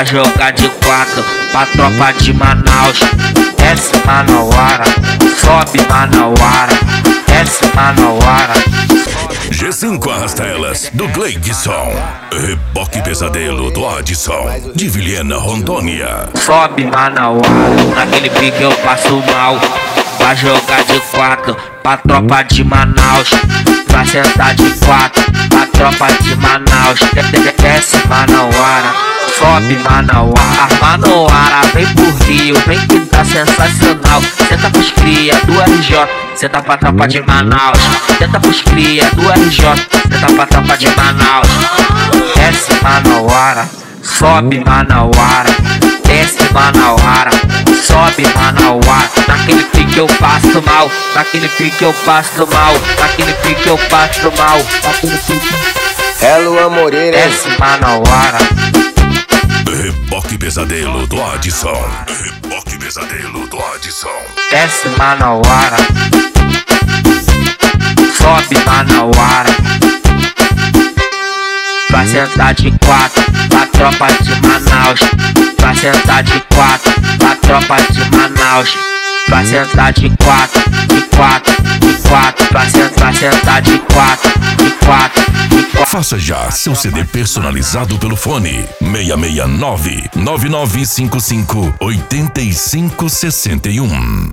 Vai jogar de quatro pra tropa de Manaus. Desce Manauara, sobe Manauara, desce Manauara. G5 arrasta elas do Gleidson. Reboque Pesadelo do Adson, de Vilhena, Rondônia. Sobe Manauara, naquele pique eu passo mal. Vai jogar de quatro pra tropa de Manaus. Vai sentar de quatro pra tropa de Manaus. Desce Manauara, sobe Manauara. Manauara vem pro Rio, vem que tá sensacional. Senta pros cria do RJ, senta pra tropa de Manaus. Senta pros cria do RJ, senta pra tropa de Manaus. Desce Manauara, sobe Manauara, desce Manauara, sobe Manauara. Naquele pique eu passo mal, naquele pique eu passo mal, naquele pique eu passo mal, naquele pique. É Luan Moreira, desce Manauara. Reboque Pesadelo do Adson. Reboque Pesadelo do Adson. Desce Manauara, sobe Manauara. Vai sentar de quatro pra tropa de Manaus. Vai sentar de quatro pra tropa de Manaus. Vai sentar de quatro, de quatro, de quatro. Vai sentar de quatro, de quatro, de quatro. Faça já seu CD personalizado pelo fone 669 9955 8561.